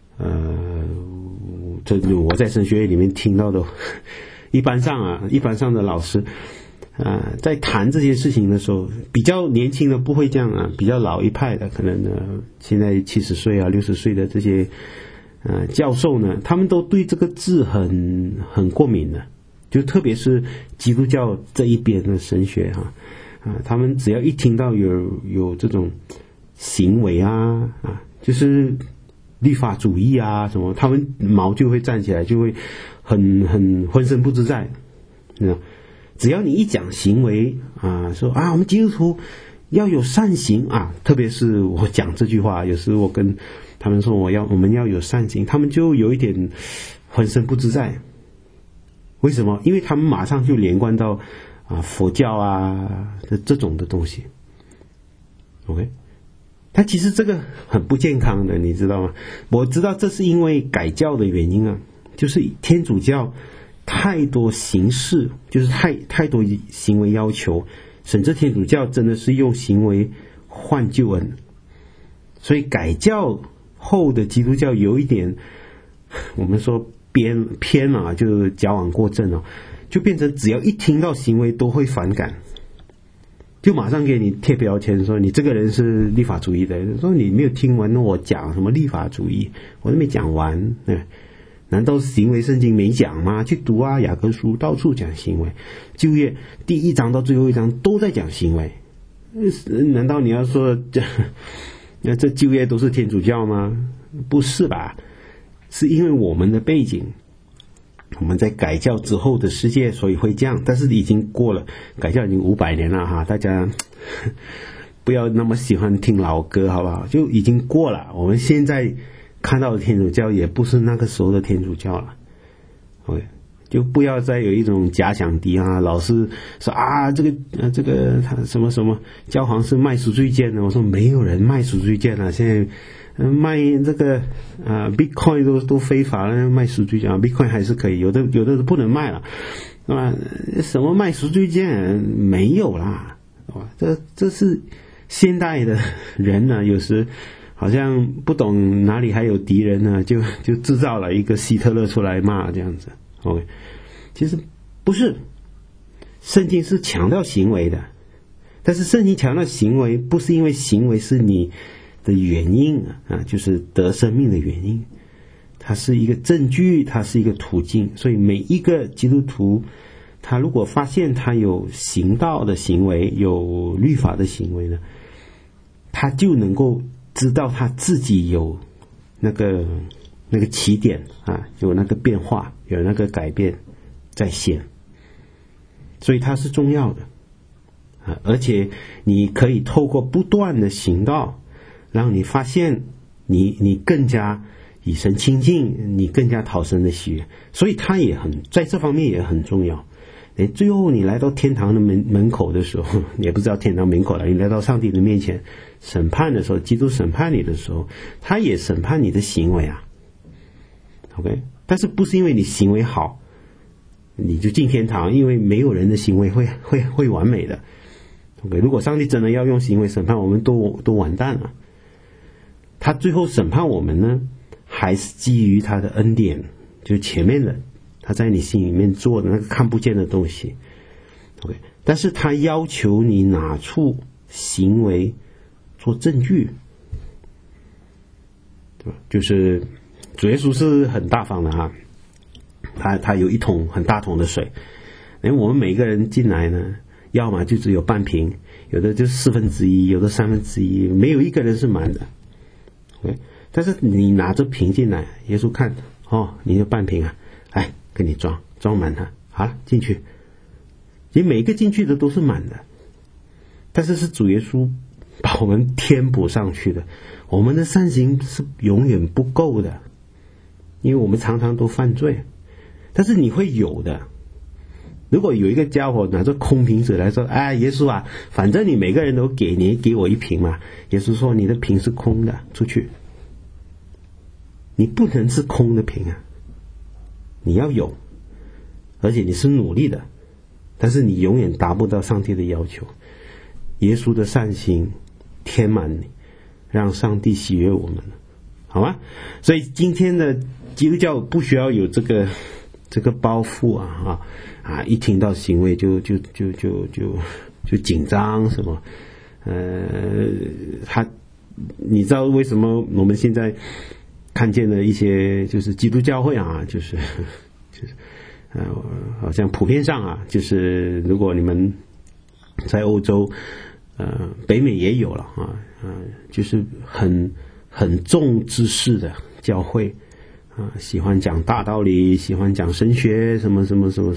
Speaker 1: 这我在神学院里面听到的，一般上的老师在谈这些事情的时候，比较年轻的不会这样啊，比较老一派的可能呢，现在70岁啊60岁的这些教授呢，他们都对这个字很过敏的，就特别是基督教这一边的神学他们只要一听到有这种行为就是律法主义什么，他们毛就会站起来，就会很浑身不自在。只要你一讲行为说我们基督徒要有善行特别是我讲这句话，有时我跟他们说我们要有善行，他们就有一点浑身不自在。为什么？因为他们马上就连贯到佛教这种的东西。 OK， 他其实这个很不健康的，你知道吗？我知道这是因为改教的原因就是天主教太多形式，就是太多行为要求，甚至天主教真的是用行为换救恩，所以改教后的基督教有一点我们说偏就矫枉过正就变成只要一听到行为都会反感，就马上给你贴标签，说你这个人是律法主义的，说你没有听完我讲什么律法主义，我都没讲完。难道行为圣经没讲吗？去读雅各书到处讲行为，旧约第1章到最后1章都在讲行为。难道你要说这旧约都是天主教吗？不是吧，是因为我们的背景，我们在改教之后的世界，所以会这样。但是已经过了，改教已经500年了大家不要那么喜欢听老歌好不好？就已经过了，我们现在看到的天主教也不是那个时候的天主教了。 OK， 就不要再有一种假想敌老是说这个他什么什么教皇是卖赎罪券的。我说没有人卖赎罪券了，现在卖这个Bitcoin 都非法了，卖赎罪券Bitcoin 还是可以，有的不能卖了什么卖赎罪券没有啦。这是现代的人有时好像不懂哪里还有敌人就制造了一个希特勒出来骂这样子。 OK， 其实不是，圣经是强调行为的，但是圣经强调行为不是因为行为是你的原因就是得生命的原因，它是一个证据，它是一个途径。所以每一个基督徒他如果发现他有行道的行为，有律法的行为呢，他就能够知道他自己有那个起点有那个变化，有那个改变在先，所以它是重要的而且你可以透过不断的行道，让你发现你更加与神亲近，你更加讨神的喜悦，所以它也在这方面也很重要。最后你来到天堂的门口的时候，你也不知道天堂门口了，你来到上帝的面前审判的时候，基督审判你的时候，他也审判你的行为OK， 但是不是因为你行为好你就进天堂，因为没有人的行为会完美的。OK， 如果上帝真的要用行为审判我们，都完蛋了。他最后审判我们呢，还是基于他的恩典，就是前面的他在你心里面做的那个看不见的东西。OK， 但是他要求你拿出行为做证据，对吧？就是主耶稣是很大方的他有一桶很大桶的水，我们每个人进来呢，要么就只有半瓶，有的就1/4，有的1/3，没有一个人是满的。OK， 但是你拿着瓶进来，耶稣看你有半瓶来给你装满它，好了，进去。你每个进去的都是满的，但是主耶稣把我们填补上去的。我们的善行是永远不够的，因为我们常常都犯罪，但是你会有的。如果有一个家伙拿着空瓶子来说，耶稣反正你每个人都你给我一瓶嘛，耶稣说你的瓶是空的，出去。你不能是空的瓶你要有，而且你是努力的，但是你永远达不到上帝的要求。耶稣的善行填满你，让上帝喜悦我们，好吗？所以今天的基督教不需要有这个包袱啊，一听到行为就紧张什么，你知道为什么我们现在看见了一些就是基督教会啊，就是好像普遍上啊，就是如果你们在欧洲，北美也有了就是很重知识的教会啊，喜欢讲大道理，喜欢讲神学什么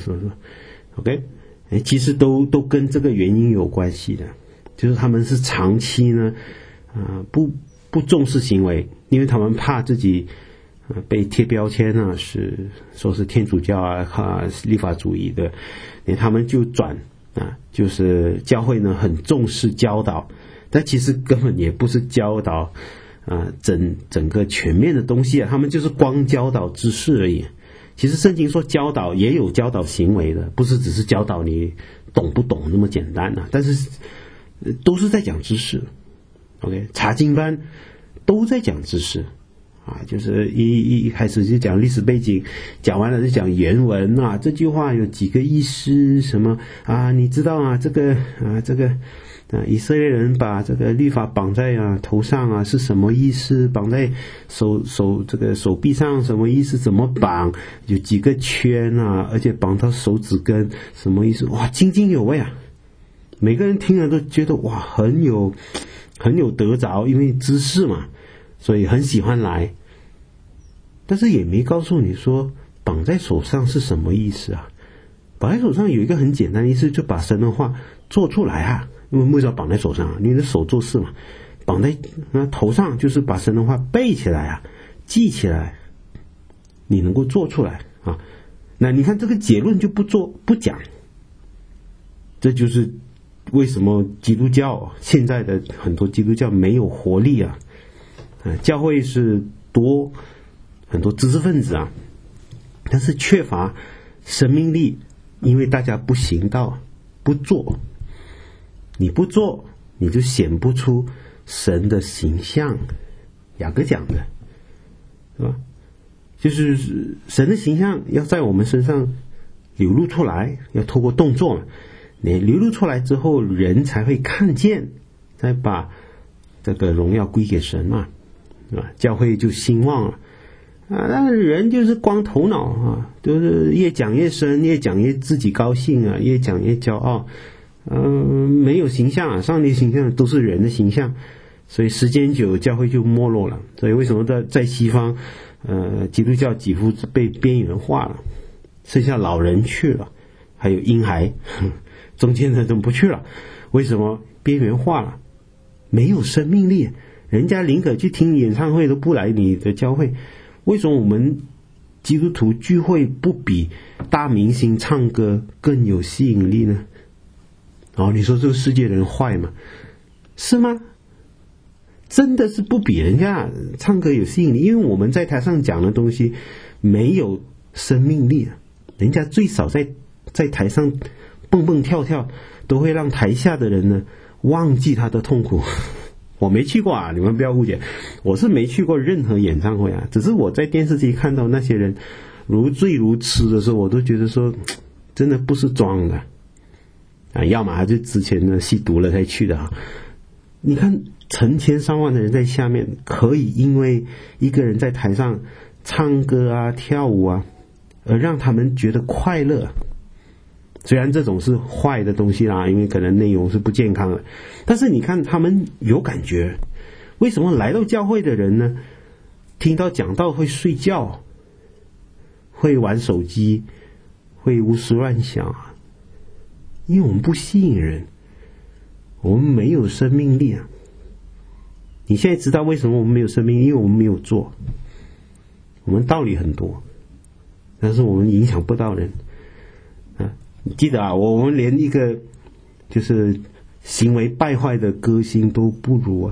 Speaker 1: OK， 其实都跟这个原因有关系的，就是他们是长期呢不重视行为，因为他们怕自己被贴标签啊，说是天主教啊律法主义的，他们就转就是教会呢很重视教导，但其实根本也不是教导整个全面的东西啊，他们就是光教导知识而已。其实圣经说教导也有教导行为的，不是只是教导你懂不懂那么简单啊，但是都是在讲知识。OK， 查经班都在讲知识就是一开始就讲历史背景，讲完了就讲原文这句话有几个意思什么你知道这个以色列人把这个律法绑在头上是什么意思，绑在手臂上什么意思，怎么绑，有几个圈而且绑到手指根什么意思，哇，津津有味每个人听了都觉得哇很有得着，因为知识嘛，所以很喜欢来。但是也没告诉你说绑在手上是什么意思绑在手上有一个很简单的意思，就把神的话做出来因为为什么绑在手上你的手做事嘛，绑在头上就是把神的话背起来记起来，你能够做出来那你看这个结论就不讲，这就是为什么基督教现在的很多基督教没有活力教会是多很多知识分子但是缺乏生命力，因为大家不行道不做，你不做你就显不出神的形象，雅各讲的是吧？就是神的形象要在我们身上流露出来，要透过动作你流露出来之后，人才会看见，再把这个荣耀归给神嘛，教会就兴旺了但是人就是光头脑就是越讲越深，越讲越自己高兴越讲越骄傲没有形象上帝形象都是人的形象，所以时间久教会就没落了。所以为什么在西方基督教几乎被边缘化了，剩下老人去了，还有婴孩中间的都不去了，为什么边缘化了？没有生命力，人家宁可去听演唱会都不来你的教会。为什么我们基督徒聚会不比大明星唱歌更有吸引力呢？你说这个世界人坏吗？是吗？真的是不比人家唱歌有吸引力，因为我们在台上讲的东西没有生命力人家最少在台上蹦蹦跳跳都会让台下的人呢忘记他的痛苦。我没去过你们不要误解，我是没去过任何演唱会只是我在电视机看到那些人如醉如痴的时候，我都觉得说真的不是装的要么就之前呢吸毒了才去的你看成千上万的人在下面，可以因为一个人在台上唱歌跳舞而让他们觉得快乐。虽然这种是坏的东西因为可能内容是不健康的，但是你看他们有感觉。为什么来到教会的人呢听到讲道会睡觉，会玩手机，会胡思乱想因为我们不吸引人，我们没有生命力你现在知道为什么我们没有生命力？因为我们没有做。我们道理很多，但是我们影响不到人你记得我们连一个就是行为败坏的歌星都不如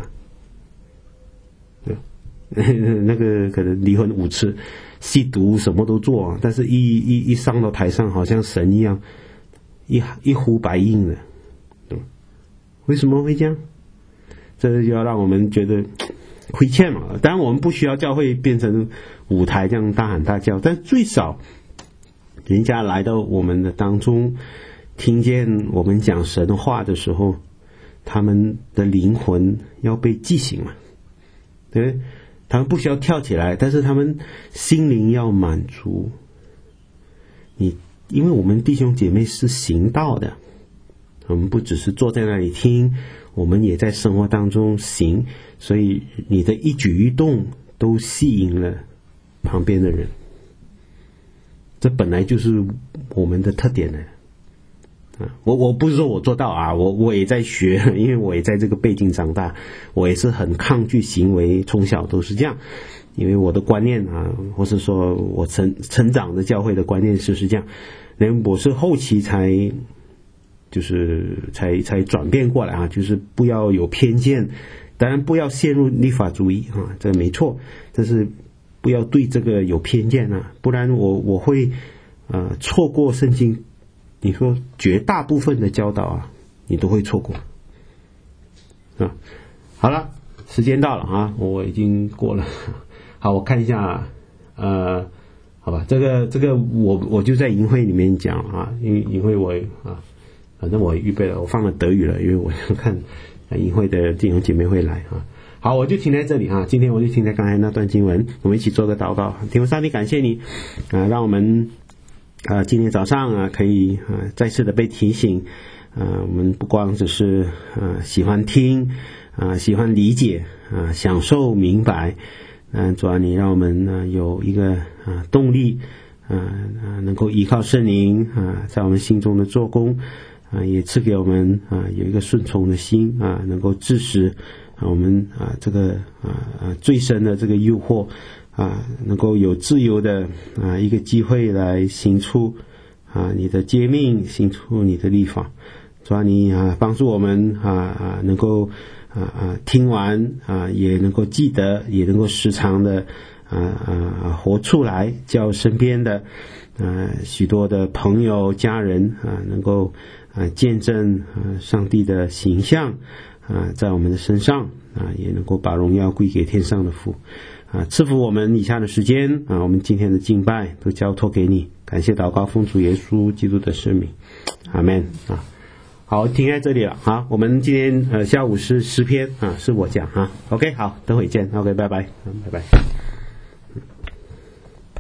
Speaker 1: 那个可能离婚5次，吸毒什么都做但是一上到台上好像神一样，一呼百应的为什么会这样？ 这就要让我们觉得亏欠嘛。当然我们不需要教会变成舞台这样大喊大叫，但最少人家来到我们的当中，听见我们讲神话的时候，他们的灵魂要被记醒嘛，对不对？他们不需要跳起来，但是他们心灵要满足。因为我们弟兄姐妹是行道的，我们不只是坐在那里听，我们也在生活当中行，所以你的一举一动都吸引了旁边的人，这本来就是我们的特点呢。我不是说我做到啊，我也在学，因为我也在这个背景长大，我也是很抗拒行为，从小都是这样，因为我的观念啊，或是说我成长的教会的观念就是这样，我是后期才转变过来啊，就是不要有偏见，当然不要陷入律法主义啊，这没错，但是不要对这个有偏见啊，不然我会错过圣经。你说绝大部分的教导啊，你都会错过啊。好了，时间到了啊，我已经过了。好，我看一下，好吧，这个我就在营会里面讲啊，因为营会我反正我预备了，我放了德语了，因为我要看营会的弟兄姐妹会来啊。好，我就停在这里啊，今天我就停在刚才那段经文，我们一起做个祷告。天父上帝，感谢你让我们今天早上可以再次的被提醒，我们不光只是喜欢听喜欢理解享受明白，主要你让我们有一个动力能够依靠圣灵在我们心中的做工，也赐给我们有一个顺从的心能够致使我们这个最深的这个诱惑能够有自由的一个机会来行出你的诫命，行出你的律法。主啊，你帮助我们能够听完也能够记得，也能够时常的活出来，叫身边的许多的朋友家人能够见证上帝的形象在我们的身上也能够把荣耀归给天上的父赐福我们以下的时间我们今天的敬拜都交托给你，感谢祷告奉主耶稣基督的圣名，阿们好，停在这里了我们今天下午是诗篇是我讲OK， 好，等会见，OK， 拜拜拜拜。